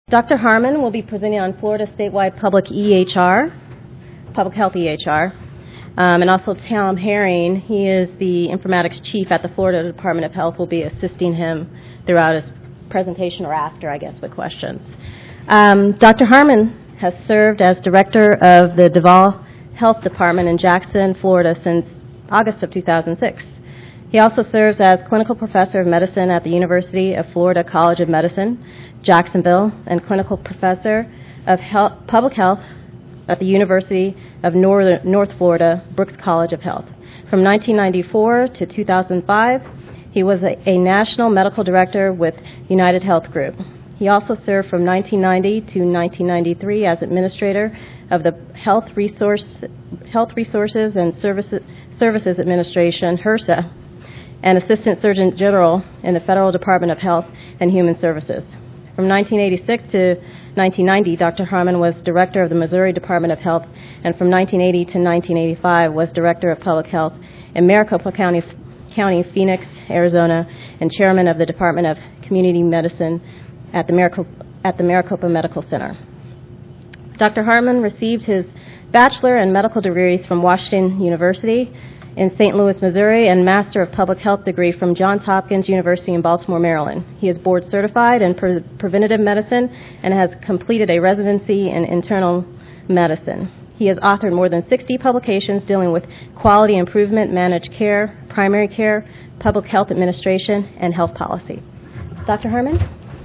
Dr. Harmon will be presenting on Florida statewide public EHR, public health EHR, and also Tom Herring. He is the informatics chief at the Florida Department of Health, will be assisting him throughout his presentation or after, I guess, with questions. Dr. Harmon has served as director of the Duval Health Department in Jackson, Florida since August of 2006. He also serves as clinical professor of medicine at the University of Florida College of Medicine, Jacksonville, and clinical professor of public health at the University of North Florida, Brooks College of Health. From 1994 to 2005, he was a national medical director with United Health Group. He also served from 1990 to 1993 as administrator of the Health Resources and Services Administration, HRSA, and Assistant Surgeon General in the Federal Department of Health and Human Services. From 1986 to 1990, Dr. Harmon was director of the Missouri Department of Health, and from 1980 to 1985 was director of public health in Maricopa County, Phoenix, Arizona, and chairman of the Department of Community Medicine at the Maricopa Medical Center. Dr. Harmon received his bachelor and medical degrees from Washington University in St. Louis, Missouri, and Master of Public Health degree from Johns Hopkins University in Baltimore, Maryland. He is board certified in preventative medicine and has completed a residency in internal medicine. He has authored more than 60 publications dealing with quality improvement, managed care, primary care, public health administration, and health policy. Dr. Harmon?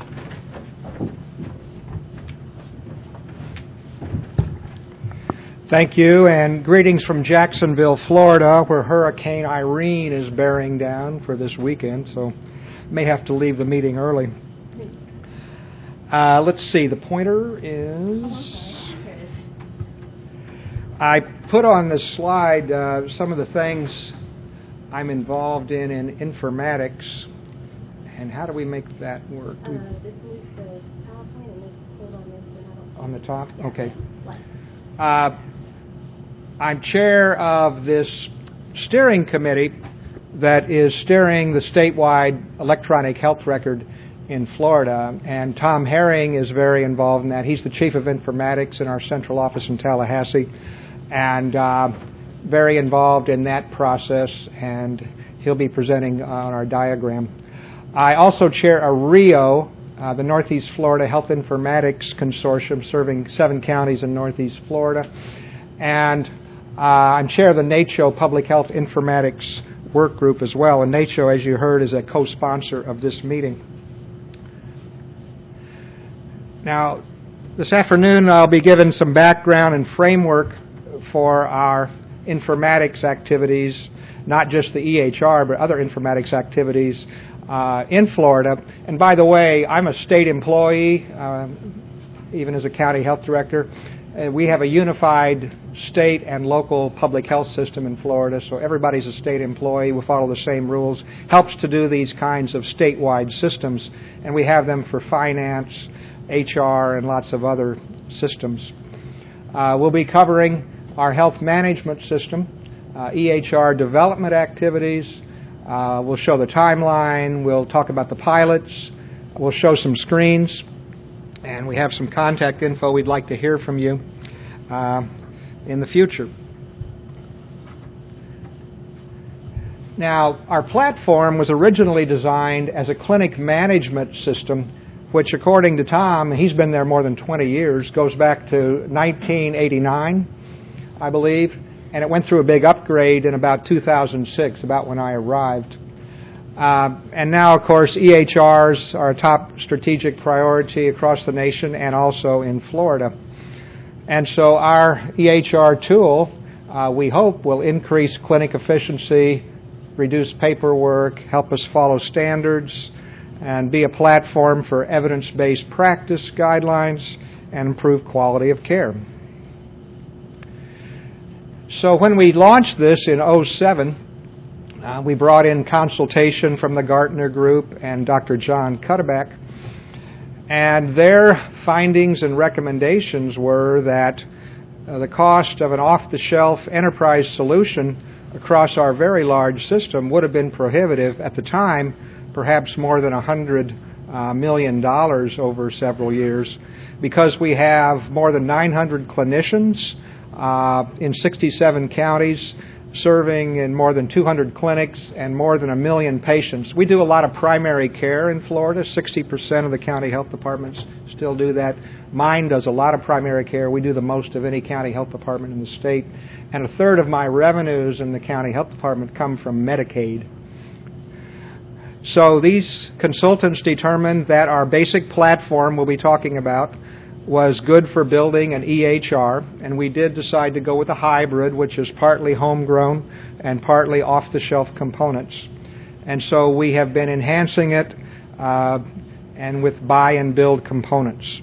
Thank you, and greetings from Jacksonville, Florida, where Hurricane Irene is bearing down for this weekend, so may have to leave the meeting early. Let's see, the pointer is... I put on this slide some of the things I'm involved in informatics, and how do we make that work? This moves the PowerPoint and this hold on this. And on the top? Yeah. Okay. I'm chair of this steering committee that is steering the statewide electronic health record in Florida, and Tom Herring is very involved in that. He's the chief of informatics in our central office in Tallahassee, and very involved in that process, and he'll be presenting on our diagram. I also chair a RIO, the Northeast Florida Health Informatics Consortium, serving 7 counties in Northeast Florida, and I'm chair of the NACCHO Public Health Informatics Work Group as well, and NACCHO, as you heard, is a co-sponsor of this meeting. Now, this afternoon I'll be given some background and framework for our informatics activities, not just the EHR, but other informatics activities in Florida. And by the way, I'm a state employee, even as a county health director. We have a unified state and local public health system in Florida, so everybody's a state employee. We follow the same rules. Helps to do these kinds of statewide systems, and we have them for finance, HR, and lots of other systems. We'll be covering our health management system, EHR development activities. We'll show the timeline. We'll talk about the pilots. We'll show some screens. And we have some contact info we'd like to hear from you in the future. Now, our platform was originally designed as a clinic management system, which, according to Tom, he's been there more than 20 years, goes back to 1989, I believe, and it went through a big upgrade in about 2006, about when I arrived. And now, of course, EHRs are a top strategic priority across the nation and also in Florida. And so our EHR tool, we hope, will increase clinic efficiency, reduce paperwork, help us follow standards, and be a platform for evidence-based practice guidelines and improve quality of care. So when we launched this in 2007, we brought in consultation from the Gartner Group and Dr. John Cuddeback, and their findings and recommendations were that the cost of an off-the-shelf enterprise solution across our very large system would have been prohibitive at the time, perhaps more than $100 million over several years because we have more than 900 clinicians in 67 counties serving in more than 200 clinics and more than 1 million patients. We do a lot of primary care in Florida. 60% of the county health departments still do that. Mine does a lot of primary care. We do the most of any county health department in the state. And a third of my revenues in the county health department come from Medicaid. So these consultants determined that our basic platform we'll be talking about was good for building an EHR, and we did decide to go with a hybrid, which is partly homegrown and partly off-the-shelf components. And so we have been enhancing it and with buy and build components.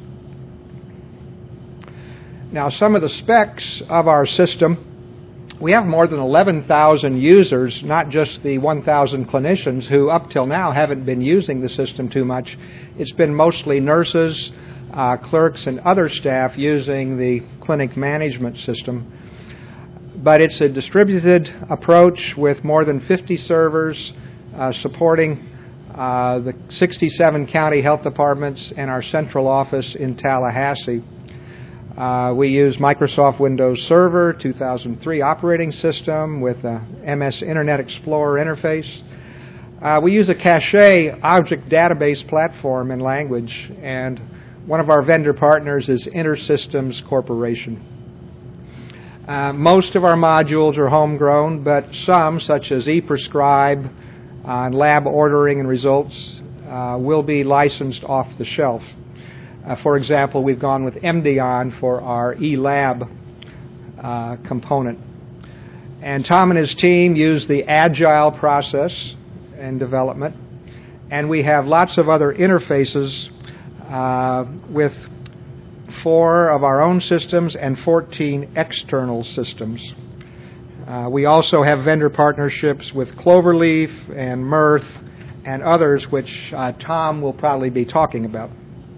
Now, some of the specs of our system, we have more than 11,000 users, not just the 1,000 clinicians who up till now haven't been using the system too much. It's been mostly nurses, clerks, and other staff using the clinic management system. But it's a distributed approach with more than 50 servers supporting the 67 county health departments and our central office in Tallahassee. We use Microsoft Windows Server 2003 operating system with a MS Internet Explorer interface. We use a Cache object database platform in language, and one of our vendor partners is InterSystems Corporation. Most of our modules are homegrown, but some, such as ePrescribe and lab ordering and results, will be licensed off the shelf. For example, we've gone with MDON for our eLab component. And Tom and his team use the Agile process in development. And we have lots of other interfaces with 4 of our own systems and 14 external systems. We also have vendor partnerships with Cloverleaf and Mirth and others, which Tom will probably be talking about.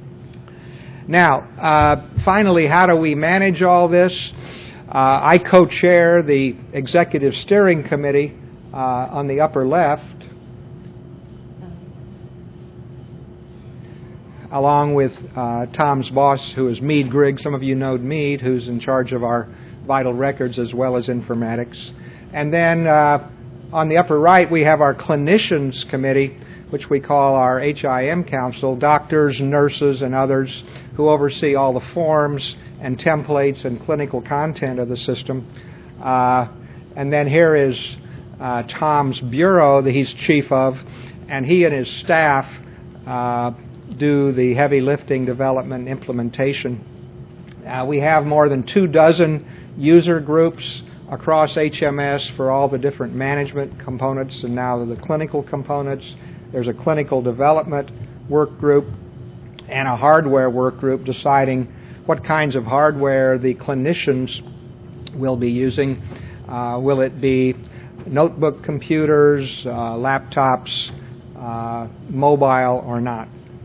Now, finally, how do we manage all this? I co-chair the Executive Steering Committee on the upper left, along with Tom's boss, who is Meade Griggs. Some of you know Meade, who's in charge of our vital records as well as informatics. And then on the upper right, we have our Clinicians Committee, which we call our HIM Council, doctors, nurses, and others who oversee all the forms and templates and clinical content of the system. And then here is Tom's bureau that he's chief of, and he and his staff do the heavy lifting, development, implementation. We have more than 24 user groups across HMS for all the different management components and now the clinical components. There's a clinical development work group and a hardware work group deciding what kinds of hardware the clinicians will be using. Will it be notebook computers, laptops, mobile, or not?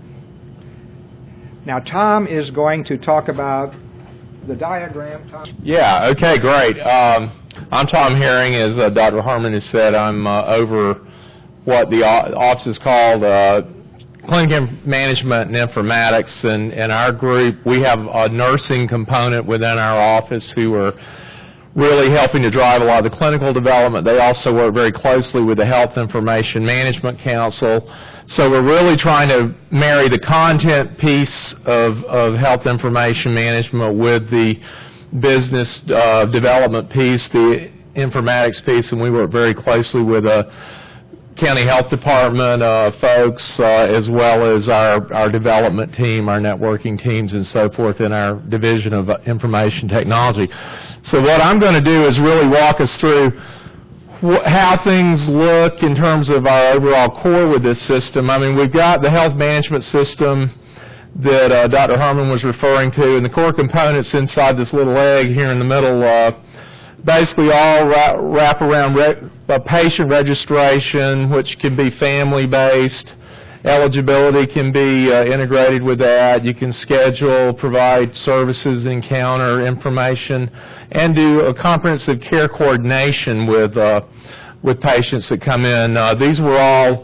Now, Tom is going to talk about the diagram. Tom? Yeah, okay, great. I'm Tom Herring. As Dr. Harmon has said, I'm over what the office is called Clinical Management and Informatics. And in our group, we have a nursing component within our office who are really helping to drive a lot of the clinical development. They also work very closely with the Health Information Management Council. So we're really trying to marry the content piece of health information management with the business development piece, the informatics piece, and we work very closely with county health department folks as well as our development team, our networking teams, and so forth in our division of information technology. So what I'm going to do is really walk us through how things look in terms of our overall core with this system. I mean, we've got the health management system that Dr. Harmon was referring to, and the core components inside this little egg here in the middle basically all wrap around patient registration, which can be family-based. Eligibility can be integrated with that. You can schedule, provide services, encounter information, and do a comprehensive care coordination with patients that come in. These were all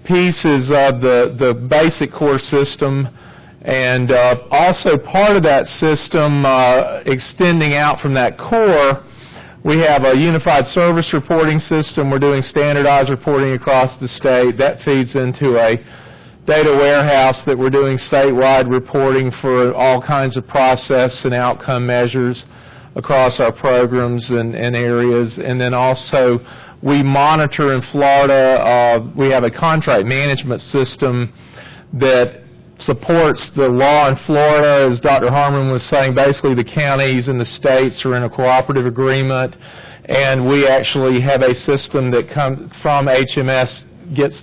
pieces of the basic core system, and also part of that system extending out from that core, we have a unified service reporting system. We're doing standardized reporting across the state. That feeds into a data warehouse that we're doing statewide reporting for all kinds of process and outcome measures across our programs and areas. And then also we monitor in Florida, we have a contract management system that supports the law in Florida. As Dr. Harmon was saying, basically the counties and the states are in a cooperative agreement, and we actually have a system that comes from HMS, gets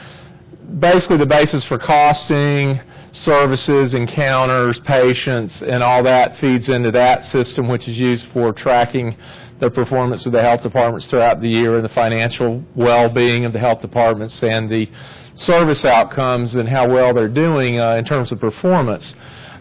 basically the basis for costing, services, encounters, patients, and all that feeds into that system, which is used for tracking the performance of the health departments throughout the year and the financial well-being of the health departments and the service outcomes and how well they're doing in terms of performance.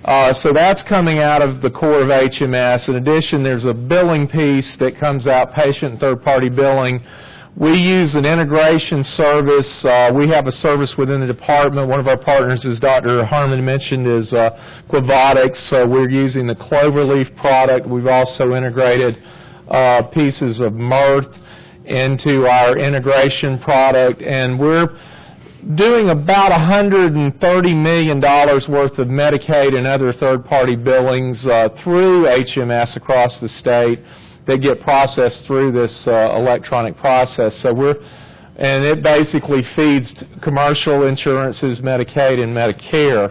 So that's coming out of the core of HMS. In addition, there's a billing piece that comes out, patient and third-party billing. We use an integration service. We have a service within the department. One of our partners, as Dr. Harmon mentioned, is Quavotics. So we're using the Cloverleaf product. We've also integrated pieces of Mirth into our integration product, and we're doing about $130 million worth of Medicaid and other third-party billings through HMS across the state that get processed through this electronic process. So and it basically feeds commercial insurances, Medicaid, and Medicare.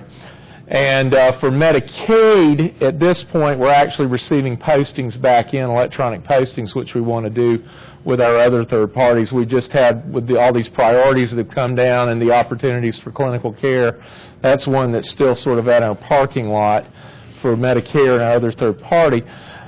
And for Medicaid, at this point, we're actually receiving postings back in, electronic postings, which we want to do with our other third parties. We just had, with all these priorities that have come down and the opportunities for clinical care, that's one that's still sort of at our parking lot for Medicare and our other third party.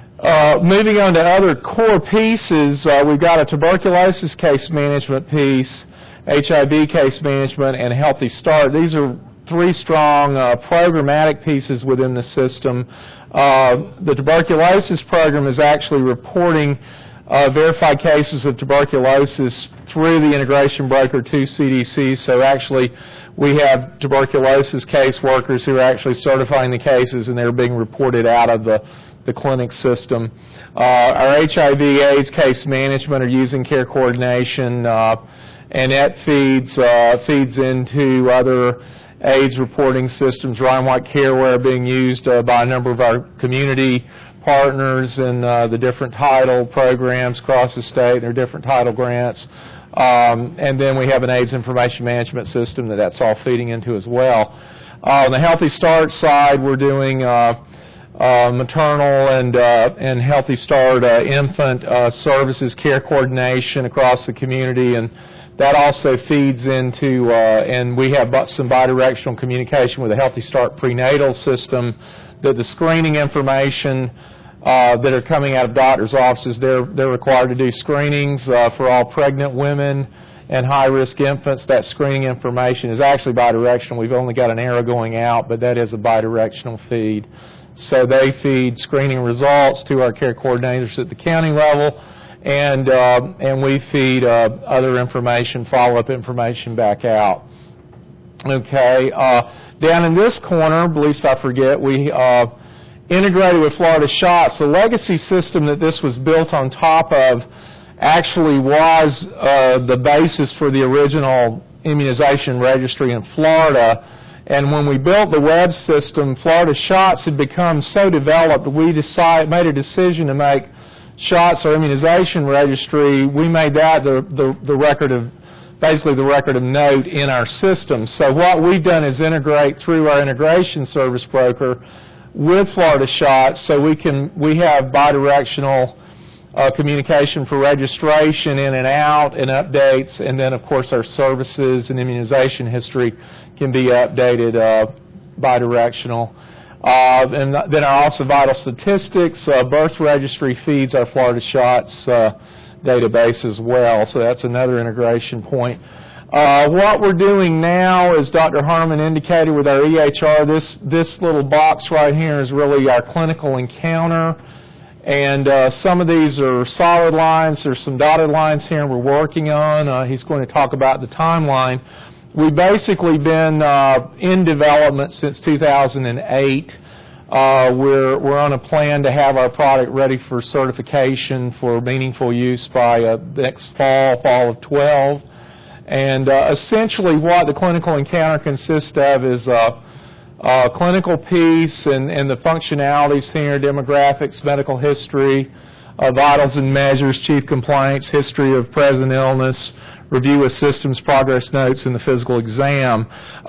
Moving on to other core pieces, we've got a tuberculosis case management piece, HIV case management, and Healthy Start. These are three strong programmatic pieces within the system. The tuberculosis program is actually reporting verified cases of tuberculosis through the integration broker to CDC. So actually we have tuberculosis case workers who are actually certifying the cases, and they're being reported out of the clinic system. Our HIV/AIDS case management are using care coordination, and that feeds into other AIDS reporting systems. Ryan White Careware being used by a number of our community partners in the different title programs across the state. There are different title grants. And then we have an AIDS information management system that's all feeding into as well. On the Healthy Start side, we're doing maternal and Healthy Start infant services, care coordination across the community, and that also feeds into, and we have some bidirectional communication with the Healthy Start prenatal system, that the screening information that are coming out of doctors' offices, they're required to do screenings for all pregnant women and high-risk infants. That screening information is actually bidirectional. We've only got an arrow going out, but that is a bidirectional feed. So they feed screening results to our care coordinators at the county level, and we feed other information, follow-up information back out. Okay, down in this corner, least I forget, we integrated with Florida Shots. The legacy system that this was built on top of actually was the basis for the original immunization registry in Florida. And when we built the web system, Florida Shots had become so developed, we made a decision to make Shots our immunization registry. We made that the record of, basically the record of note in our system. So what we've done is integrate through our integration service broker with Florida Shots, so we have bidirectional communication for registration in and out and updates, and then of course our services and immunization history can be updated bidirectional. And then also vital statistics, birth registry feeds our Florida Shots database as well, so that's another integration point. What we're doing now, as Dr. Harmon indicated with our EHR, this little box right here is really our clinical encounter. And some of these are solid lines. There's some dotted lines here we're working on. He's going to talk about the timeline. we've basically been in development since 2008. We're on a plan to have our product ready for certification for meaningful use by next fall of 12. And essentially what the clinical encounter consists of is a clinical piece and the functionalities here, demographics, medical history, vitals and measures, chief complaints, history of present illness, review of systems, progress notes, and the physical exam.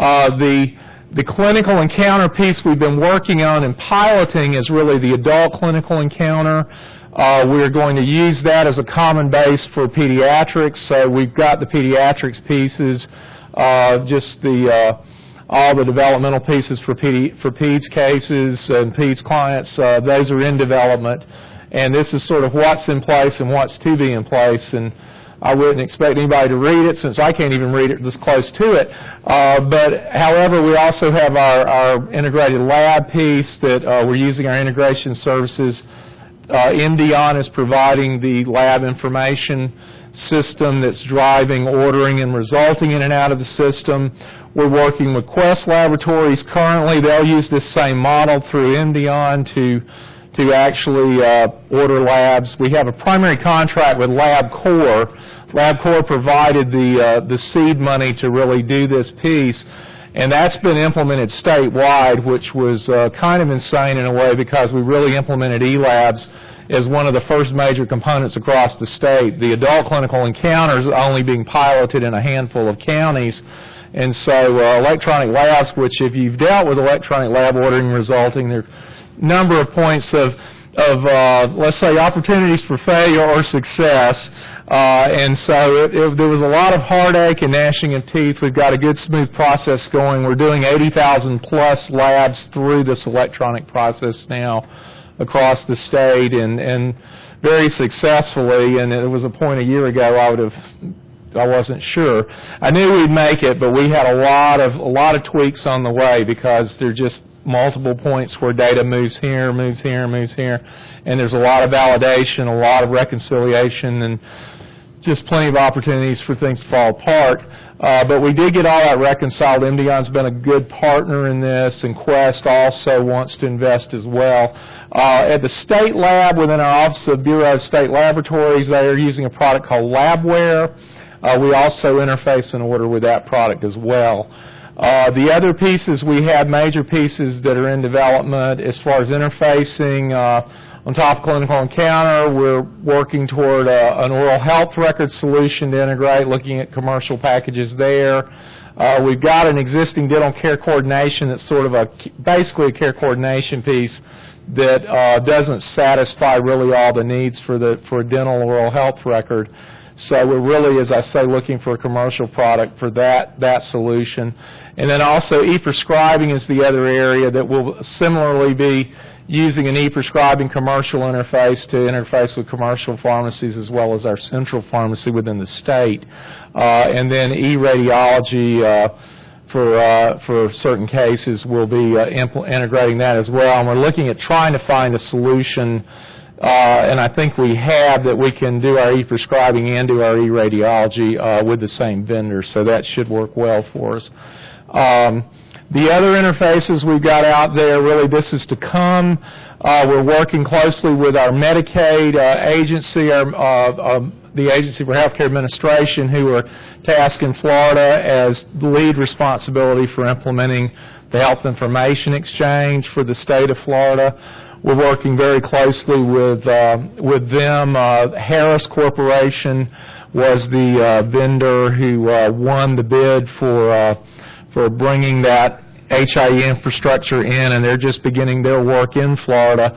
The clinical encounter piece we've been working on and piloting is really the adult clinical encounter. We're going to use that as a common base for pediatrics. So we've got the pediatrics pieces, just all the developmental pieces for peds cases and peds clients. Those are in development, and this is sort of what's in place and what's to be in place. And I wouldn't expect anybody to read it since I can't even read it this close to it. But however, we also have our integrated lab piece that we're using our integration services. MDON is providing the lab information system that's driving, ordering, and resulting in and out of the system. We're working with Quest Laboratories currently. They'll use this same model through MDON to actually order labs. We have a primary contract with LabCorp. LabCorp provided the seed money to really do this piece, and that's been implemented statewide, which was kind of insane in a way because we really implemented eLabs as one of the first major components across the state. The adult clinical encounters are only being piloted in a handful of counties. And so electronic labs, which if you've dealt with electronic lab ordering and resulting, there are a number of points of let's say, opportunities for failure or success. And so there was a lot of heartache and gnashing of teeth. We've got a good, smooth process going. We're doing 80,000 plus labs through this electronic process now across the state, and very successfully. And it was a point a year ago I wasn't sure. I knew we'd make it, but we had a lot of tweaks on the way because there are just multiple points where data moves here, and there's a lot of validation, a lot of reconciliation, and just plenty of opportunities for things to fall apart. But we did get all that reconciled. MDON's been a good partner in this, and Quest also wants to invest as well. At the state lab within our Office of Bureau of State Laboratories, they are using a product called Labware. We also interface and order with that product as well. The other pieces, we have major pieces that are in development as far as interfacing. On top of clinical encounter, we're working toward an oral health record solution to integrate, looking at commercial packages there. We've got an existing dental care coordination that's sort of basically a care coordination piece that doesn't satisfy really all the needs for a dental oral health record. So we're really, as I say, looking for a commercial product for that solution. And then also e-prescribing is the other area that will similarly be using an e-prescribing commercial interface to interface with commercial pharmacies as well as our central pharmacy within the state. And then e-radiology for certain cases we'll be integrating that as well. And we're looking at trying to find a solution, and I think we have, that we can do our e-prescribing and do our e-radiology with the same vendor, so that should work well for us. The other interfaces we've got out there, really this is to come. We're working closely with our Medicaid agency, the Agency for Healthcare Administration, who are tasked in Florida as the lead responsibility for implementing the Health Information Exchange for the state of Florida. We're working very closely with them. Harris Corporation was the vendor who won the bid for bringing that HIE infrastructure in, and they're just beginning their work in Florida.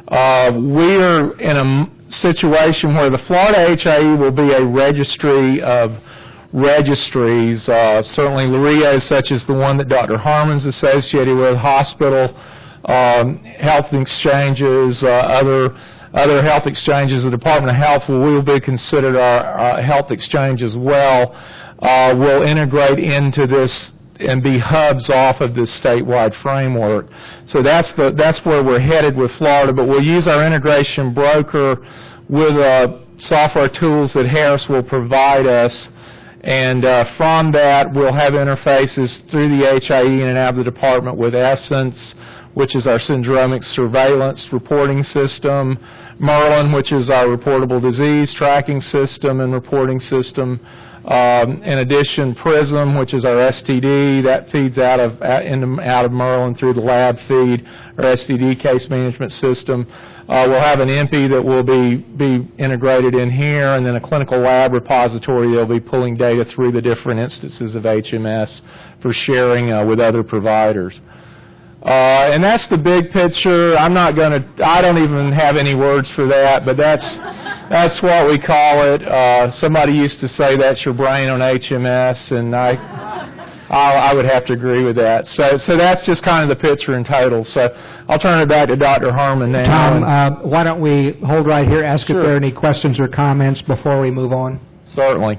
We're in a situation where the Florida HIE will be a registry of registries. Certainly LRIA, such as the one that Dr. Harmon's associated with, hospital health exchanges, other health exchanges. The Department of Health will be considered our health exchange as well. Will integrate into this and be hubs off of this statewide framework. So that's where we're headed with Florida, but we'll use our integration broker with software tools that Harris will provide us, And from that, we'll have interfaces through the HIE in and out of the department with Essence, which is our syndromic surveillance reporting system, Merlin, which is our reportable disease tracking system and reporting system. In addition, PRISM, which is our STD, that feeds out of Merlin through the lab feed, our STD case management system. We'll have an IMPI that will be integrated in here, and then a clinical lab repository that will be pulling data through the different instances of HMS for sharing with other providers. And that's the big picture. I don't even have any words for that, but that's what we call it. Somebody used to say that's your brain on HMS, and I would have to agree with that. So that's just kind of the picture in total. So I'll turn it back to Dr. Herman now. Tom, why don't we hold right here, ask if there are any questions or comments before we move on? Certainly.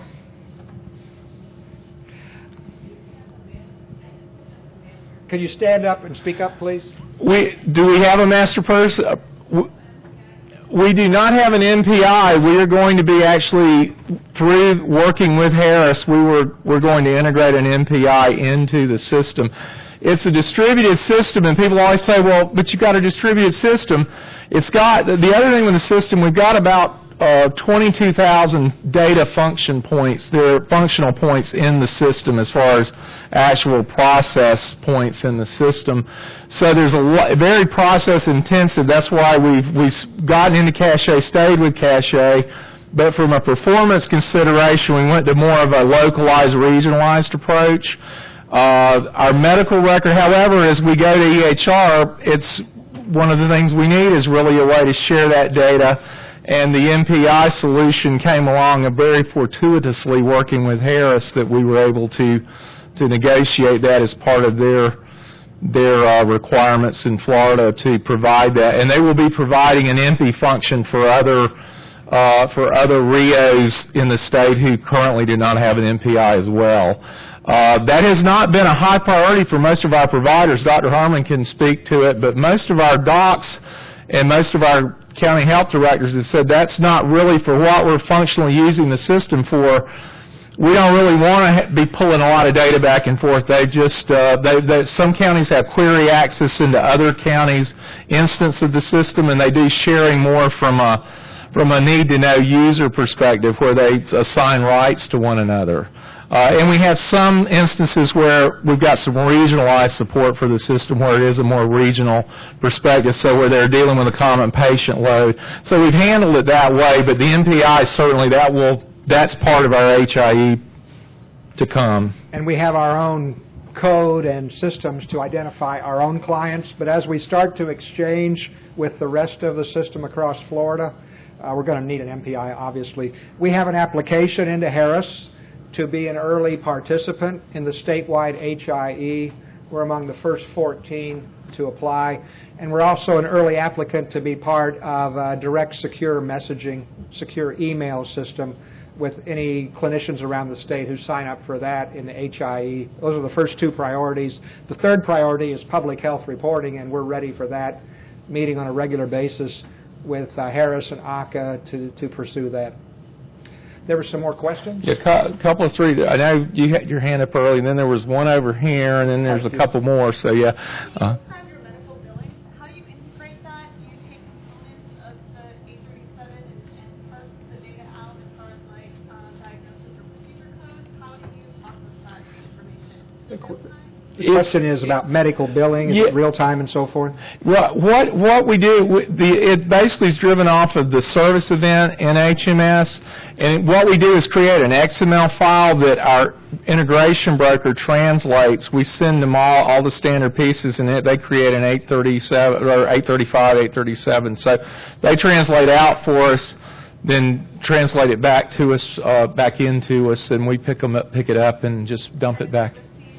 Could you stand up and speak up, please? Do we have a master person? We do not have an MPI. We are going to be actually, through working with Harris, we're going to integrate an MPI into the system. It's a distributed system, and people always say, well, but you've got a distributed system. It's got, the other thing with the system, we've got about 22,000 data function points. There are functional points in the system as far as actual process points in the system. So there's very process intensive. That's why we've gotten into Cache, stayed with Cache. But from a performance consideration, we went to more of a localized, regionalized approach. Our medical record, however, as we go to EHR, it's one of the things we need is really a way to share that data. And the MPI solution came along very fortuitously working with Harris that we were able to negotiate that as part of their requirements in Florida to provide that. And they will be providing an MP function for other RIOs in the state who currently do not have an MPI as well. That has not been a high priority for most of our providers. Dr. Harmon can speak to it, but most of our docs and most of our county health directors have said that's not really for what we're functionally using the system for. We don't really want to be pulling a lot of data back and forth. They just, some counties have query access into other counties' instance of the system, and they do sharing more from a need-to-know user perspective where they assign rights to one another. And we have some instances where we've got some regionalized support for the system where it is a more regional perspective, so where they're dealing with a common patient load. So we've handled it that way, but the MPI, certainly that's part of our HIE to come. And we have our own code and systems to identify our own clients, but as we start to exchange with the rest of the system across Florida, we're going to need an MPI, obviously. We have an application into Harris to be an early participant in the statewide HIE. We're among the first 14 to apply. And we're also an early applicant to be part of a direct secure messaging, secure email system with any clinicians around the state who sign up for that in the HIE. Those are the first two priorities. The third priority is public health reporting, and we're ready for that, meeting on a regular basis with Harris and ACA to pursue that. There were some more questions? Yeah, a couple of three. I know you had your hand up early, and then there was one over here, and then there's a couple more. So, yeah. Describe your medical billing. How do you integrate that? Do you take components of the 837 and parse the data out as far as like diagnosis or procedure codes? How do you process that information? The question is about medical billing, is it real time and so forth? Well, what we do, it basically is driven off of the service event in HMS, and what we do is create an XML file that our integration broker translates. We send them all the standard pieces, and they create an 837 or 835, 837. So they translate out for us, then translate it back to us, back into us, and we pick it up, and just dump it back.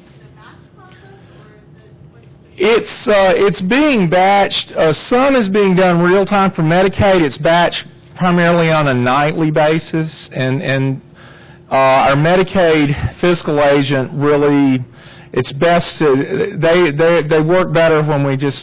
It's being batched. Some is being done real time for Medicaid. It's batched primarily on a nightly basis, and our Medicaid fiscal agent really, it's best to, they work better when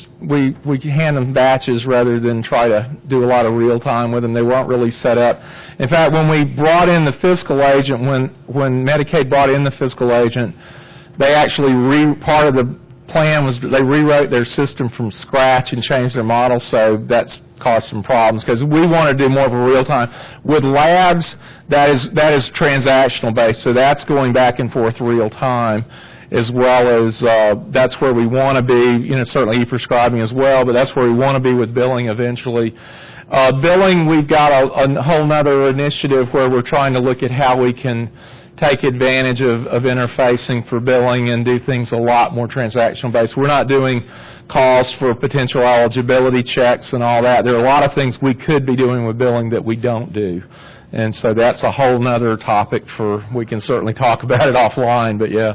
we hand them batches rather than try to do a lot of real time with them. They weren't really set up. In fact, when we brought in the fiscal agent, when Medicaid brought in the fiscal agent, they actually part of the plan was they rewrote their system from scratch and changed their model, so that's caused some problems because we want to do more of a real time. With labs, that is transactional based, so that's going back and forth real time, as well as that's where we want to be. Certainly e-prescribing as well, but that's where we want to be with billing eventually. Billing, we've got a whole other initiative where we're trying to look at how we can take advantage of interfacing for billing and do things a lot more transactional based. We're not doing calls for potential eligibility checks and all that. There are a lot of things we could be doing with billing that we don't do. And so that's a whole nother topic we can certainly talk about it offline, but yeah.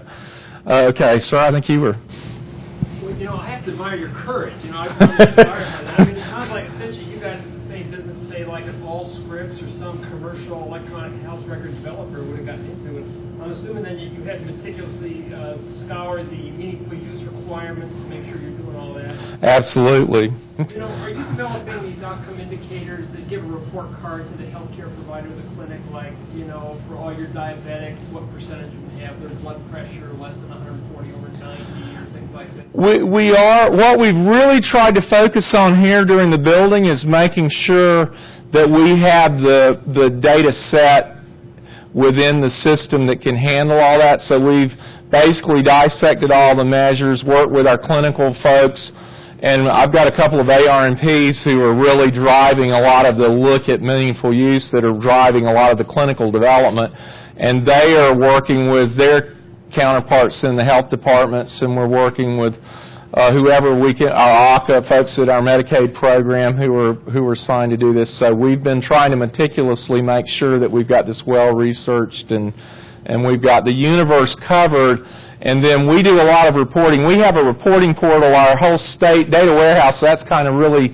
Okay, sir, I think you were. Well, I have to admire your courage. I'm inspired by that. I mean, it sounds like essentially you guys in the same business, say, like if Allscripts or some commercial electronic health record developer would have gotten into it. I'm assuming then you had to meticulously scour the meaningful use requirements to make sure you're doing all that. Absolutely. Are you developing these outcome indicators that give a report card to the healthcare provider, the clinic, like, for all your diabetics, what percentage of them have their blood pressure less than 140 over 90 or things like that? We are. What we've really tried to focus on here during the building is making sure that we have the data set within the system that can handle all that. So we've basically dissected all the measures, worked with our clinical folks, and I've got a couple of ARNPs who are really driving a lot of the look at meaningful use that are driving a lot of the clinical development. And they are working with their counterparts in the health departments, and we're working with whoever we can, our ACA folks at our Medicaid program who are assigned to do this. So we've been trying to meticulously make sure that we've got this well researched and we've got the universe covered. And then we do a lot of reporting. We have a reporting portal, our whole state data warehouse. So that's kind of really,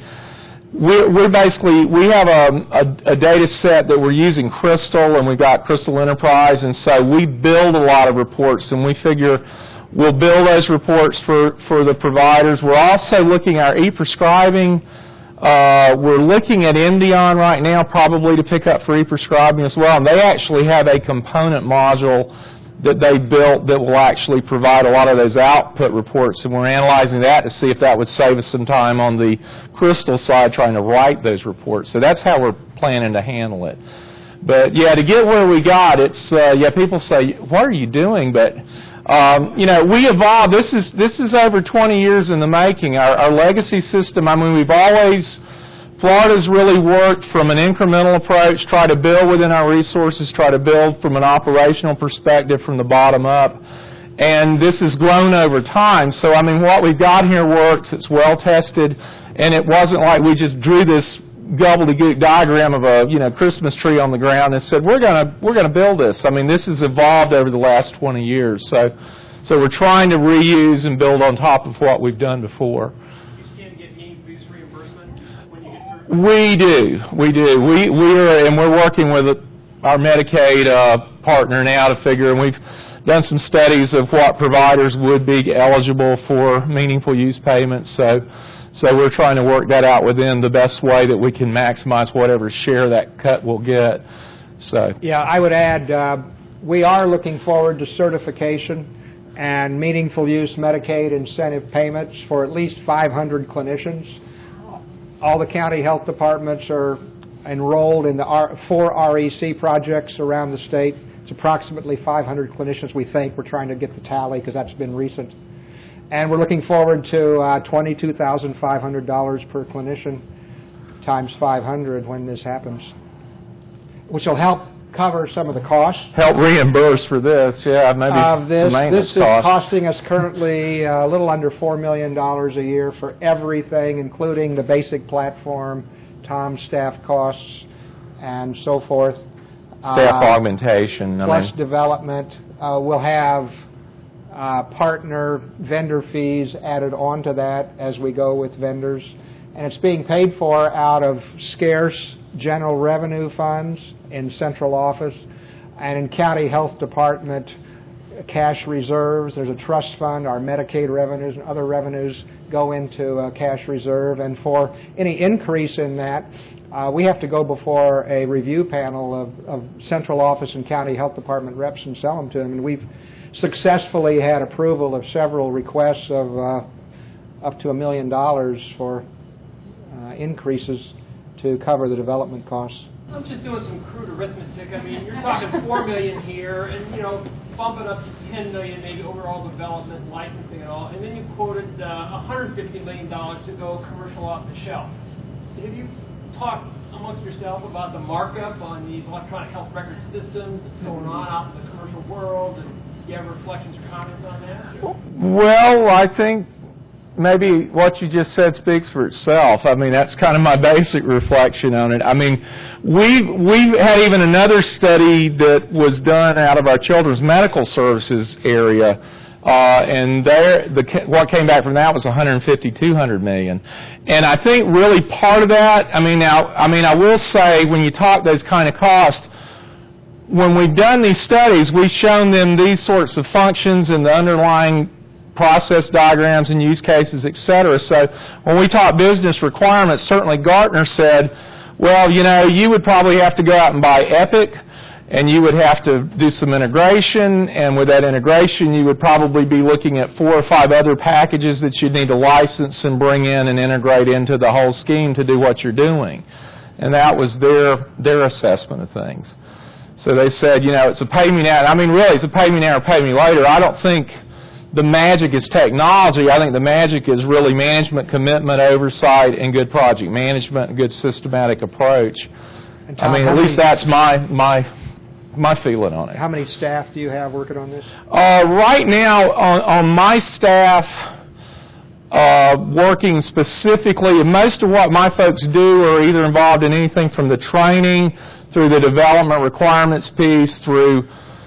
we have a data set that we're using Crystal, and we've got Crystal Enterprise, and so we build a lot of reports, and we figure we'll build those reports for the providers. We're also looking at our e-prescribing. We're looking at Indion right now probably to pick up for e-prescribing as well, and they actually have a component module that they built that will actually provide a lot of those output reports, and we're analyzing that to see if that would save us some time on the Crystal side trying to write those reports. So that's how we're planning to handle it. But yeah, to get where we got, it's people say, what are you doing? But we evolved. This is over 20 years in the making. Our legacy system, Florida's really worked from an incremental approach, try to build within our resources, try to build from an operational perspective from the bottom up. And this has grown over time. So, what we've got here works. It's well tested. And it wasn't like we just drew this gobbledygook diagram of a Christmas tree on the ground and said we're gonna build this. This has evolved over the last 20 years. So we're trying to reuse and build on top of what we've done before. We do. We're working with our Medicaid partner now to figure, and we've done some studies of what providers would be eligible for meaningful use payments. So we're trying to work that out within the best way that we can maximize whatever share that cut will get. So yeah, I would add we are looking forward to certification and meaningful use Medicaid incentive payments for at least 500 clinicians. All the county health departments are enrolled in the 4 REC projects around the state. It's approximately 500 clinicians, we think. We're trying to get the tally because that's been recent. And we're looking forward to $22,500 per clinician times 500 when this happens, which will help cover some of the costs. Help reimburse for this, maybe some maintenance costs. This is costing us currently a little under $4 million a year for everything, including the basic platform, Tom's staff costs, and so forth. Staff augmentation. Plus development. We'll have partner vendor fees added onto that as we go with vendors. And it's being paid for out of scarce general revenue funds in central office And in county health department, cash reserves, there's a trust fund, our Medicaid revenues and other revenues go into cash reserve. And for any increase in that, we have to go before a review panel of central office and county health department reps and sell them to them. And we've successfully had approval of several requests of up to $1 million for increases to cover the development costs. I'm just doing some crude arithmetic. I mean, you're talking $4 million here, and bumping up to $10 million maybe overall development, licensing and all, and then you quoted $150 million to go commercial off the shelf. Have you talked amongst yourself about the markup on these electronic health record systems that's going on out in the commercial world, and do you have reflections or comments on that? Well, I think maybe what you just said speaks for itself. I mean, that's kind of my basic reflection on it. I mean, we've had even another study that was done out of our children's medical services area, and what came back from that was $200 million. And I think really part of that, I will say when you talk those kind of costs, when we've done these studies, we've shown them these sorts of functions and the underlying process diagrams and use cases, etc. So when we talk business requirements, certainly Gartner said, well, you would probably have to go out and buy Epic, and you would have to do some integration, and with that integration, you would probably be looking at 4 or 5 other packages that you'd need to license and bring in and integrate into the whole scheme to do what you're doing. And that was their assessment of things. So they said, it's a pay me now. I mean, really, it's a pay me now or pay me later. I don't think the magic is technology. I think the magic is really management, commitment, oversight, and good project management, and good systematic approach. And Tom, at least that's my feeling on it. How many staff do you have working on this? Right now, on my staff, working specifically, and most of what my folks do are either involved in anything from the training through the development requirements piece, through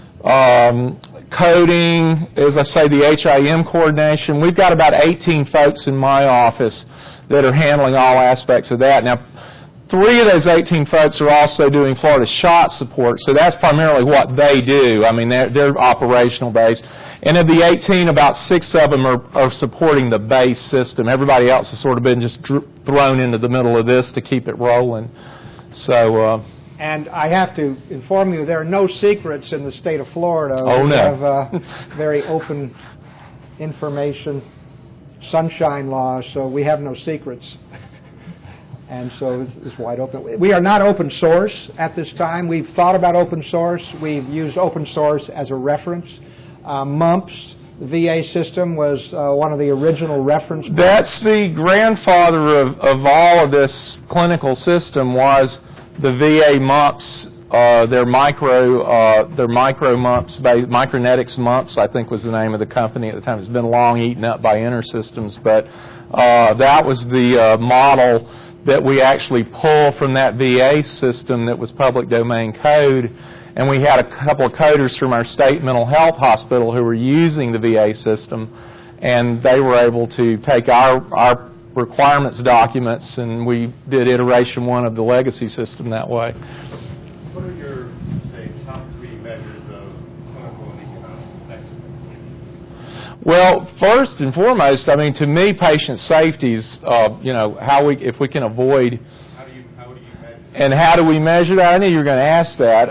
coding, as I say, the HIM coordination. We've got about 18 folks in my office that are handling all aspects of that. Now, 3 of those 18 folks are also doing Florida SHOT support, so that's primarily what they do. I mean, they're operational based. And of the 18, about 6 of them are supporting the base system. Everybody else has sort of been just thrown into the middle of this to keep it rolling. So. And I have to inform you, there are no secrets in the state of Florida. Oh, we no. have very open information, sunshine laws, so we have no secrets. And so it's wide open. We are not open source at this time. We've thought about open source. We've used open source as a reference. MUMPS, the VA system, was one of the original reference. That's the grandfather of all of this clinical system was the VA MUMPS, their micro MUMPS, Micronetics MUMPS, I think was the name of the company at the time. It's been long eaten up by InterSystems, but that was the model that we actually pull from that VA system that was public domain code. And we had a couple of coders from our state mental health hospital who were using the VA system, and they were able to take our requirements documents, and we did iteration 1 of the legacy system that way. What are your, say, top 3 measures of clinical and economic excellence? Well, first and foremost, I mean, to me, patient safety is, if we can avoid. How do you measure? And how do we measure that? I knew you were going to ask that.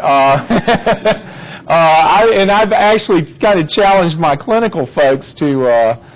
I've actually kind of challenged my clinical folks to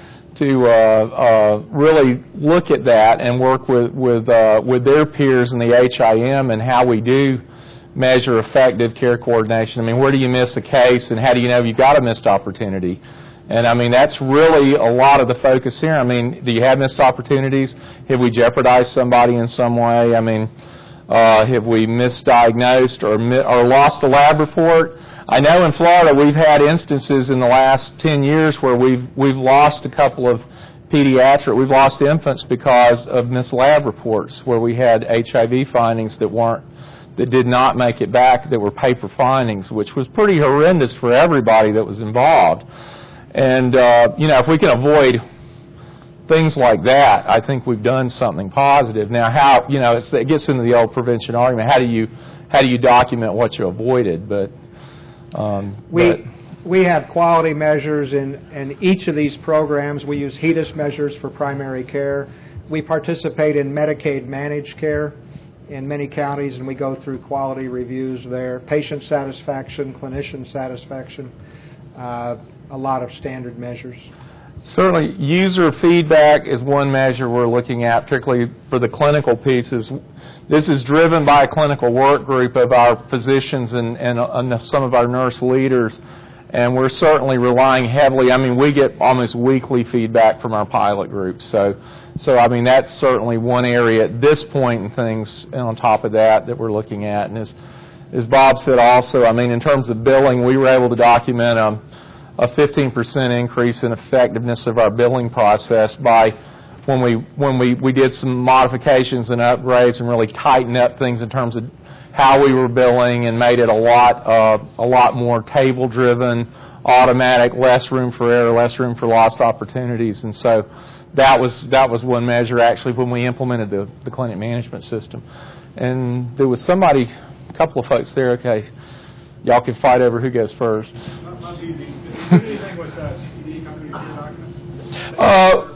really look at that and work with their peers in the HIM and how we do measure effective care coordination. I mean, where do you miss a case, and how do you know you've got a missed opportunity? And I mean, that's really a lot of the focus here. I mean, do you have missed opportunities? Have we jeopardized somebody in some way? I mean, have we misdiagnosed or lost a lab report? I know in Florida we've had instances in the last 10 years where we've lost a couple of we've lost infants because of missed lab reports, where we had HIV findings that did not make it back, that were paper findings, which was pretty horrendous for everybody that was involved. And if we can avoid things like that, I think we've done something positive. Now, how it gets into the old prevention argument. How do you document what you avoided? But We have quality measures in each of these programs. We use HEDIS measures for primary care. We participate in Medicaid managed care in many counties, and we go through quality reviews there. Patient satisfaction, clinician satisfaction, a lot of standard measures. Certainly, user feedback is one measure we're looking at, particularly for the clinical pieces. This is driven by a clinical work group of our physicians and some of our nurse leaders, and we're certainly relying heavily. I mean, we get almost weekly feedback from our pilot group, so I mean, that's certainly one area at this point in things, and on top of that we're looking at. And as Bob said also, I mean, in terms of billing, we were able to document a 15% increase in effectiveness of our billing process by when we did some modifications and upgrades and really tightened up things in terms of how we were billing and made it a lot more table-driven, automatic, less room for error, less room for lost opportunities. And so that was one measure actually when we implemented the clinic management system. And there was somebody, a couple of folks there. Okay, y'all can fight over who goes first. Not easy. Is there anything with CCD coming into your documents?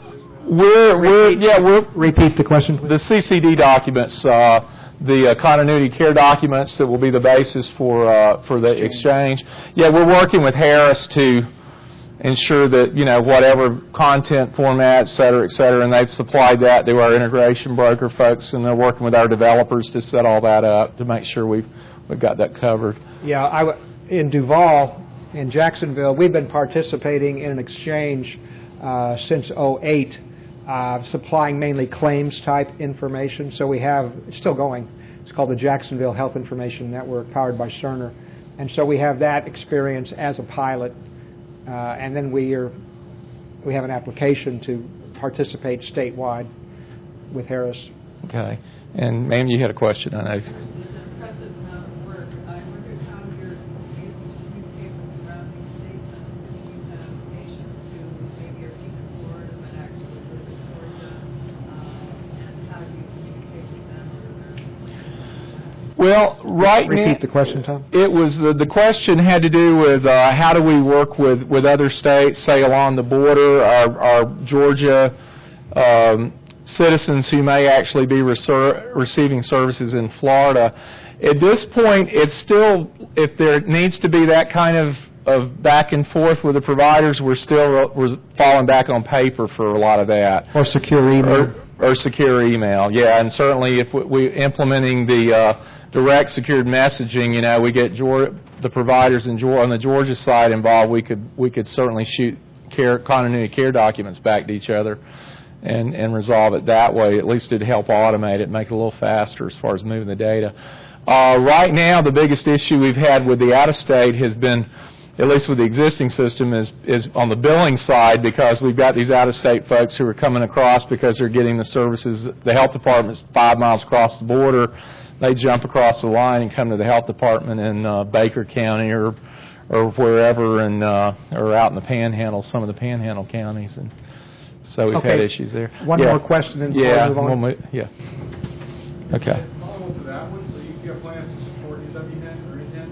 We'll repeat the question, please. The CCD documents, the continuity care documents that will be the basis for the exchange. Yeah, we're working with Harris to ensure that, you know, whatever content format, et cetera, and they've supplied that to our integration broker folks, and they're working with our developers to set all that up to make sure we've got that covered. Yeah, in Duval, in Jacksonville, we've been participating in an exchange since 2008, supplying mainly claims-type information. So it's still going. It's called the Jacksonville Health Information Network, powered by Cerner. And so we have that experience as a pilot. And then we have an application to participate statewide with Harris. Okay. And, ma'am, you had a question, I know. Impressive amount of work. I wondered how you're able to communicate with surrounding states and use that application to maybe are even Florida, but actually live in Georgia, and how do you communicate with them? Well, right now... Repeat the question, Tom. It was the question had to do with how do we work with other states, say along the border, our Georgia citizens who may actually be receiving services in Florida. At this point, it's still, if there needs to be that kind of back and forth with the providers, we're falling back on paper for a lot of that. Or secure email. Or secure email, yeah. And certainly if we're implementing the direct secured messaging, you know, we get the providers on the Georgia side involved, we could certainly shoot continuity care documents back to each other and resolve it that way. At least it'd help automate it, make it a little faster as far as moving the data. Right now, the biggest issue we've had with the out-of-state has been, at least with the existing system, is on the billing side, because we've got these out-of-state folks who are coming across because they're getting the services. The health department's 5 miles across the border. They jump across the line and come to the health department in Baker County or wherever, and or out in the Panhandle, some of the Panhandle counties, and so we've had issues there. One more question, then we'll move on. Okay. Follow up to that one. So you have plans to support EWNet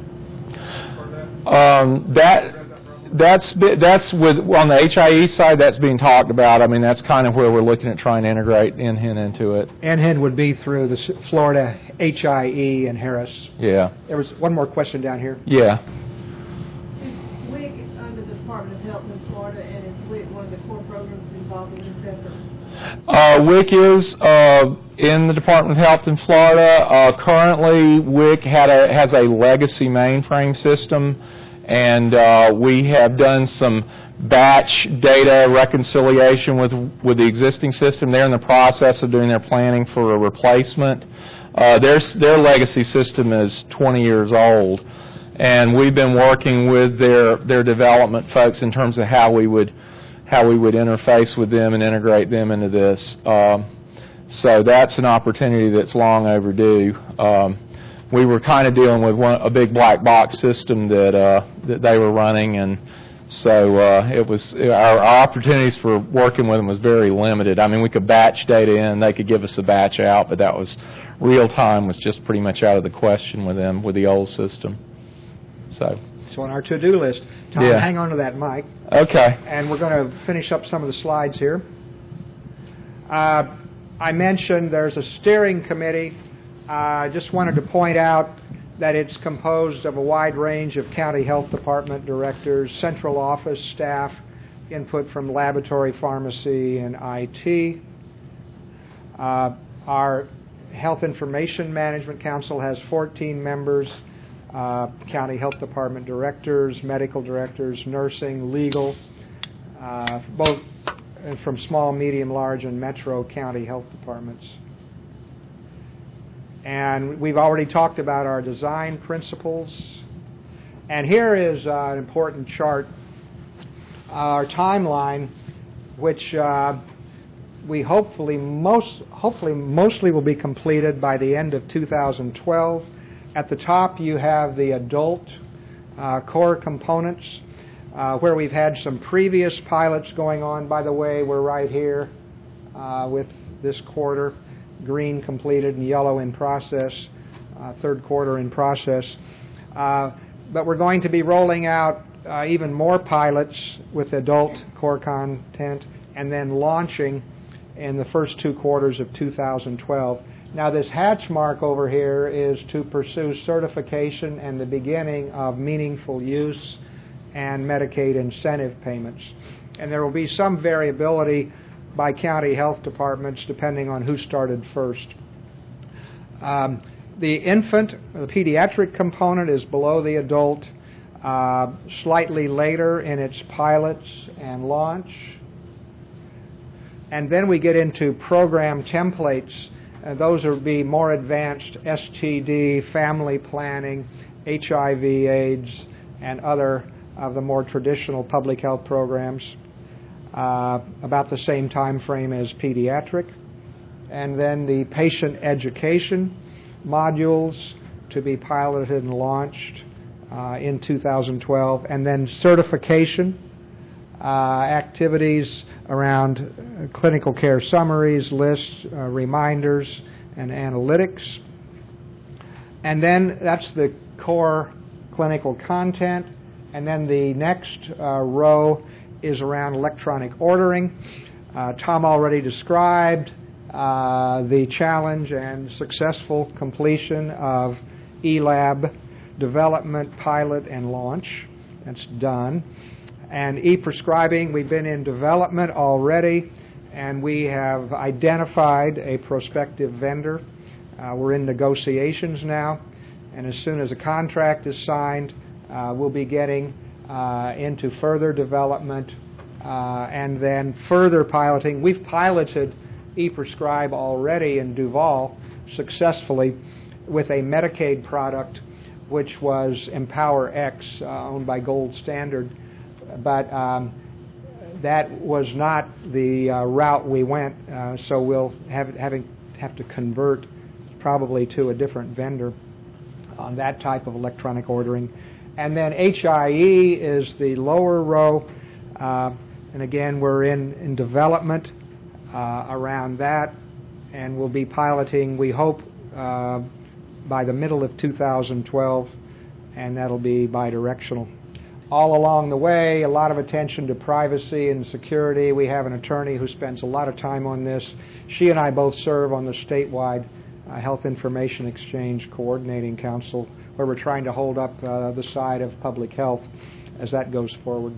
or InHIN? That's with on the HIE side. That's being talked about. I mean, that's kind of where we're looking at trying to integrate InHIN into it. InHIN would be through the Florida HIE and Harris. Yeah. There was one more question down here. Yeah. WIC is under the Department of Health in Florida, and is WIC one of the core programs involved in this effort? WIC is in the Department of Health in Florida. Currently, WIC has a legacy mainframe system, and we have done some batch data reconciliation with the existing system. They're in the process of doing their planning for a replacement. Their legacy system is 20 years old, and we've been working with their development folks in terms of how we would interface with them and integrate them into this. So that's an opportunity that's long overdue. We were kind of dealing with a big black box system that they were running, and so it was our opportunities for working with them was very limited. I mean, we could batch data in, they could give us a batch out, but that was real time was just pretty much out of the question with them with the old system. So It's on our to-do list. Tom, Yeah. hang on to that mic. Okay. And we're going to finish up some of the slides here. I mentioned there's a steering committee. I just wanted to point out that it's composed of a wide range of county health department directors, central office staff, input from laboratory, pharmacy, and IT. Our Health Information Management Council has 14 members, county health department directors, medical directors, nursing, legal, both from small, medium, large, and metro county health departments. And we've already talked about our design principles. And here is an important chart, our timeline, which we hopefully mostly will be completed by the end of 2012. At the top, you have the adult core components, where we've had some previous pilots going on. By the way, we're right here with this quarter, green completed and yellow in process, third quarter in process. But we're going to be rolling out even more pilots with adult core content and then launching in the first 2 quarters of 2012. Now, this hatch mark over here is to pursue certification and the beginning of meaningful use and Medicaid incentive payments. And there will be some variability by county health departments depending on who started first. The infant, the pediatric component is below the adult, slightly later in its pilots and launch. And then we get into program templates. Those will be more advanced STD, family planning, HIV, AIDS, and other of the more traditional public health programs, about the same time frame as pediatric. And then the patient education modules to be piloted and launched in 2012. And then certification activities around clinical care summaries, lists, reminders, and analytics. And then that's the core clinical content. And then the next row is around electronic ordering. Tom already described the challenge and successful completion of eLab development, pilot, and launch. That's done. And e-prescribing, we've been in development already, and we have identified a prospective vendor. We're in negotiations now, and as soon as a contract is signed, we'll be getting into further development and then further piloting. We've piloted ePrescribe already in Duval successfully with a Medicaid product, which was EmpowerX, owned by Gold Standard. But that was not the route we went, so we'll have to convert probably to a different vendor on that type of electronic ordering. And then HIE is the lower row, and again, we're in development around that, and we'll be piloting, we hope, by the middle of 2012, and that'll be bidirectional. All along the way, a lot of attention to privacy and security. We have an attorney who spends a lot of time on this. She and I both serve on the statewide Health Information Exchange Coordinating Council, where we're trying to hold up the side of public health as that goes forward.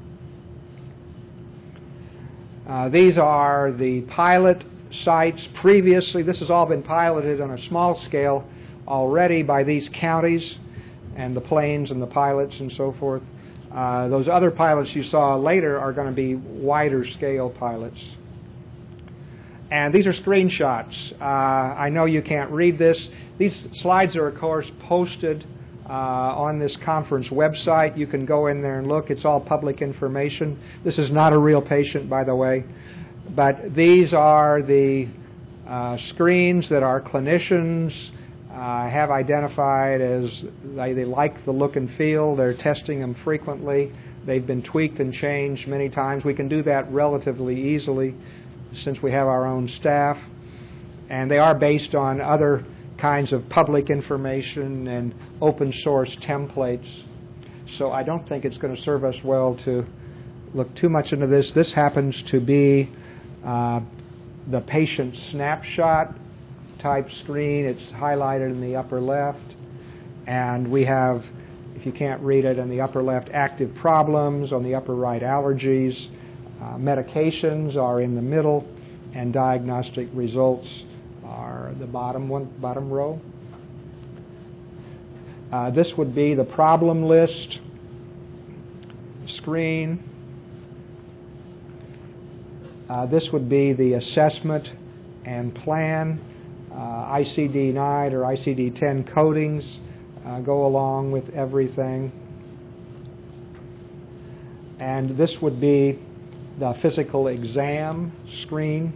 These are the pilot sites. Previously, this has all been piloted on a small scale already by these counties and the planes and the pilots and so forth. Those other pilots you saw later are going to be wider scale pilots. And these are screenshots. I know you can't read this. These slides are, of course, posted on this conference website. You can go in there and look. It's all public information. This is not a real patient, by the way. But these are the screens that our clinicians have identified as they like the look and feel. They're testing them frequently. They've been tweaked and changed many times. We can do that relatively easily since we have our own staff. And they are based on other kinds of public information and open source templates. So I don't think it's going to serve us well to look too much into this. This happens to be the patient snapshot type screen. It's highlighted in the upper left. And we have, if you can't read it, in the upper left, active problems, on the upper right, allergies. Medications are in the middle, and diagnostic results are the bottom row. This would be the problem list screen. This would be the assessment and plan. ICD-9 or ICD-10 codings go along with everything. And this would be the physical exam screen.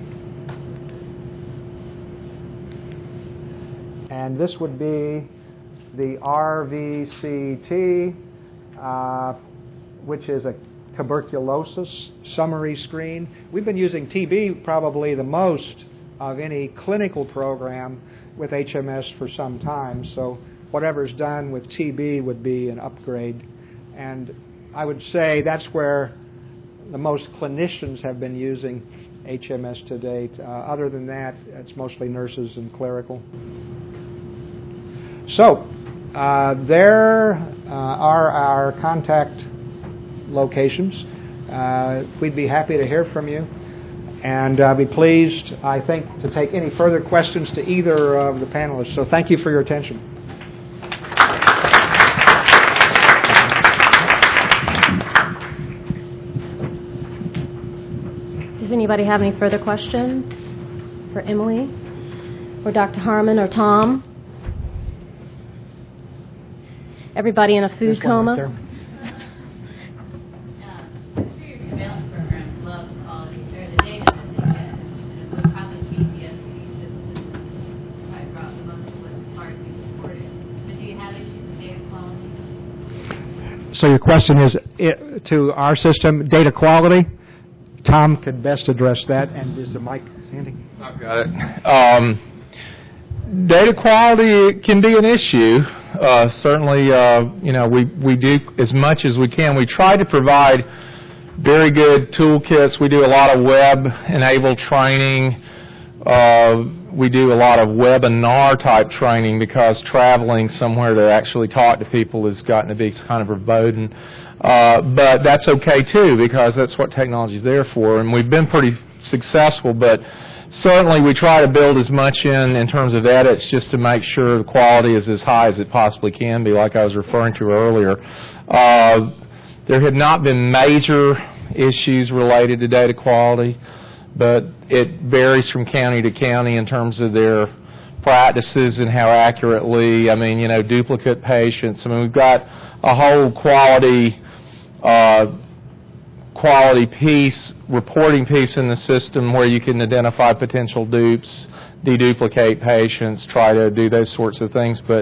And this would be the RVCT, which is a tuberculosis summary screen. We've been using TB probably the most of any clinical program with HMS for some time, so whatever's done with TB would be an upgrade. And I would say that's where the most clinicians have been using HMS to date. Other than that, it's mostly nurses and clerical. So there are our contact locations. We'd be happy to hear from you, and I'd be pleased, I think, to take any further questions to either of the panelists. So thank you for your attention. Does anybody have any further questions for Emily or Dr. Harmon or Tom? Everybody in a food coma? Your surveillance program loves quality. They're the data that they get. And it would probably be the STD system I brought the most with hard to be reported. But do you have issues with data quality? So your question is to our system, data quality? Tom could best address that. And is the mic handy? I've got it. Data quality can be an issue. Certainly, we do as much as we can. We try to provide very good toolkits. We do a lot of web-enabled training. We do a lot of webinar-type training because traveling somewhere to actually talk to people has gotten to be kind of verboten. But that's okay, too, because that's what technology is there for. And we've been pretty successful, but certainly we try to build as much in terms of edits just to make sure the quality is as high as it possibly can be, like I was referring to earlier. There have not been major issues related to data quality, but it varies from county to county in terms of their practices and how accurately, duplicate patients. We've got a whole quality reporting piece in the system where you can identify potential dupes, deduplicate patients, try to do those sorts of things, but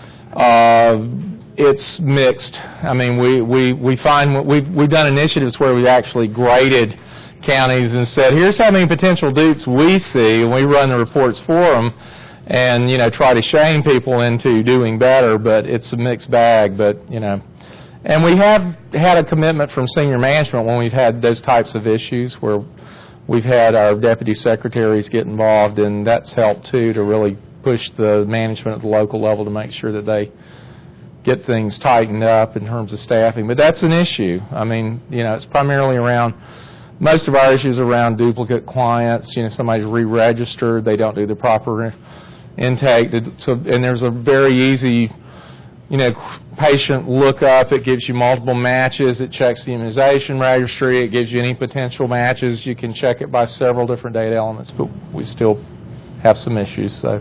it's mixed. We find we've done initiatives where we actually graded counties and said, here's how many potential dupes we see, and we run the reports for them and try to shame people into doing better, but it's a mixed bag. And we have had a commitment from senior management when we've had those types of issues where we've had our deputy secretaries get involved, and that's helped, too, to really push the management at the local level to make sure that they get things tightened up in terms of staffing. But that's an issue. It's primarily around, most of our issues around duplicate clients. Somebody's re-registered, they don't do the proper intake. And there's a very easy patient lookup. It gives you multiple matches. It checks the immunization registry. It gives you any potential matches. You can check it by several different data elements, but we still have some issues. So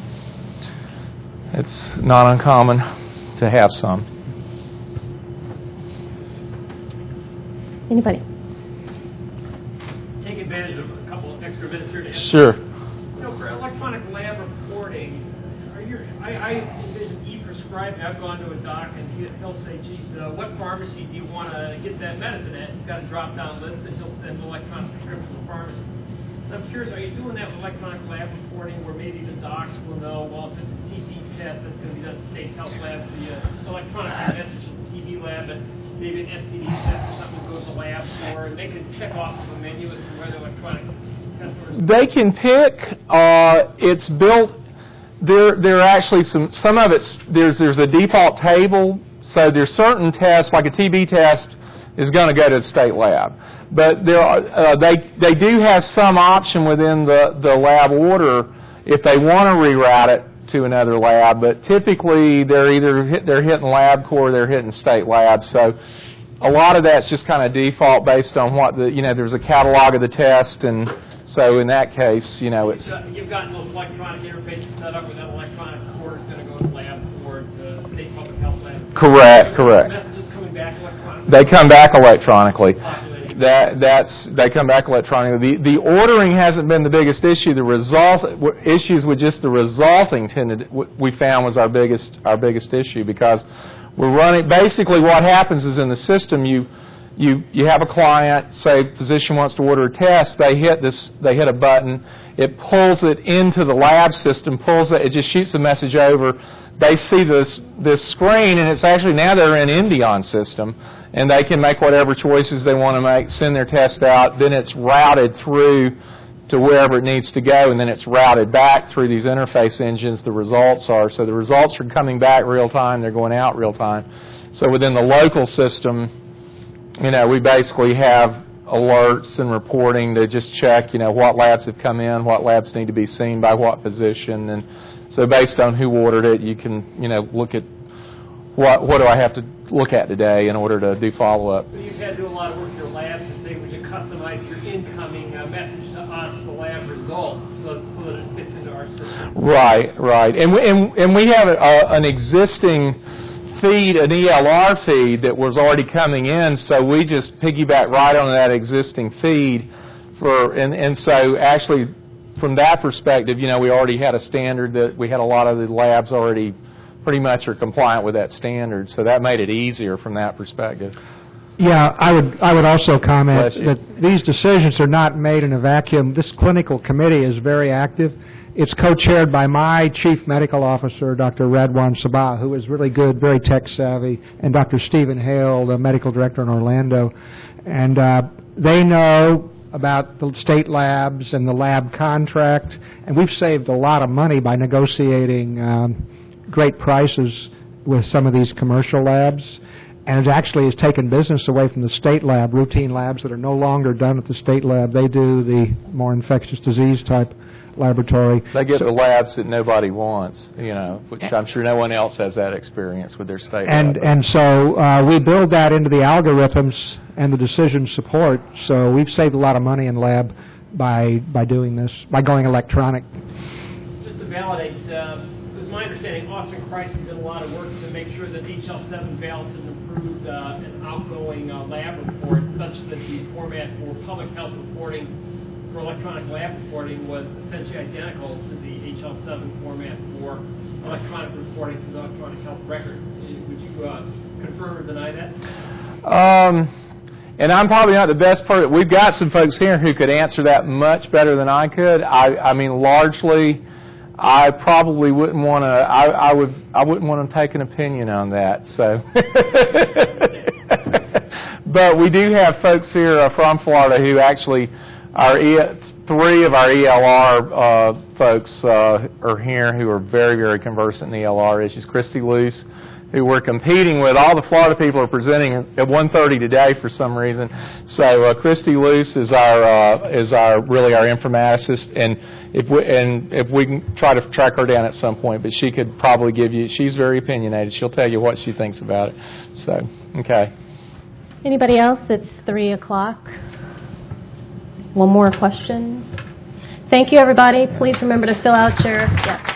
it's not uncommon to have some. Anybody? Take advantage of a couple of extra minutes here to answer. Sure. For electronic lab reporting, I envision e-prescribing. I've gone to a doc and he'll say, geez, what pharmacy do you want to get that medicine at? You've got a drop-down list and he'll send an electronic prescription to the pharmacy. And I'm curious, are you doing that with electronic lab reporting where maybe the docs will know, well, if it's a TB test that's going to be done at the state health lab, the electronic message to the TB CT lab, but maybe an STD test or something goes to lab for, and they can check off of a menu as to whether electronic test orders. They can pick. It's built. There are actually some of it's there's a default table. So there's certain tests, like a TB test, is going to go to the state lab. But there are, they do have some option within the lab order if they want to reroute it to another lab. But typically they're either they're hitting LabCorp or they're hitting state lab. So a lot of that's just kind of default based on what there's a catalog of the test, and so in that case, it's. You've gotten those electronic interfaces set up where that electronic cord is going to go to LabCorp, to state public health lab. Correct. Messages coming back electronically. They come back electronically. They come back electronically. The ordering hasn't been the biggest issue. The issues with just the resulting we found was our biggest issue, because we're running. Basically, what happens is in the system you have a client, say physician wants to order a test, they hit a button, it pulls it into the lab system, it just shoots the message over. They see this screen, and it's actually now they're in Indion system, and they can make whatever choices they want to make, send their test out, then it's routed through to wherever it needs to go, and then it's routed back through these interface engines, the results are. So the results are coming back real time, they're going out real time. So within the local system, we basically have alerts and reporting to just check, what labs have come in, what labs need to be seen by what physician, and so based on who ordered it, you can, look at what do I have to look at today in order to do follow-up. So you've had to do a lot of work with your labs to say, would you customize your incoming message to us, the lab result, so that it fits into our system? Right. And we have an existing feed, an ELR feed that was already coming in, so we just piggyback right on that existing feed and so actually from that perspective, we already had a standard that we had a lot of the labs already pretty much are compliant with that standard, so that made it easier from that perspective. Yeah, I would also comment that these decisions are not made in a vacuum. This clinical committee is very active. It's co-chaired by my chief medical officer, Dr. Radwan Sabah, who is really good, very tech-savvy, and Dr. Stephen Hale, the medical director in Orlando. And they know about the state labs and the lab contract, and we've saved a lot of money by negotiating great prices with some of these commercial labs. And it actually has taken business away from the state lab, routine labs that are no longer done at the state lab. They do the more infectious disease type laboratory. They get the labs that nobody wants, which I'm sure no one else has that experience with their state lab. And so we build that into the algorithms and the decision support. So we've saved a lot of money in lab by doing this, by going electronic. Just to validate, it's my understanding Austin Christ did a lot of work to make sure that HL7 balance has improved an outgoing lab report such that the format for public health reporting for electronic lab reporting was essentially identical to the HL7 format for electronic reporting to the electronic health record. Would you confirm or deny that? And I'm probably not the best person. We've got some folks here who could answer that much better than I could. I mean, largely, I probably wouldn't want to. I wouldn't want to take an opinion on that. So, but we do have folks here from Florida who actually. Three of our ELR folks are here who are very, very conversant in ELR issues. Christy Luce, who we're competing with. All the Florida people are presenting at 1:30 today for some reason. So Christy Luce is our informaticist, and if we can try to track her down at some point, but she could probably give you. She's very opinionated. She'll tell you what she thinks about it. So okay. Anybody else? It's 3:00. One more question. Thank you, everybody. Please remember to fill out your... Yeah.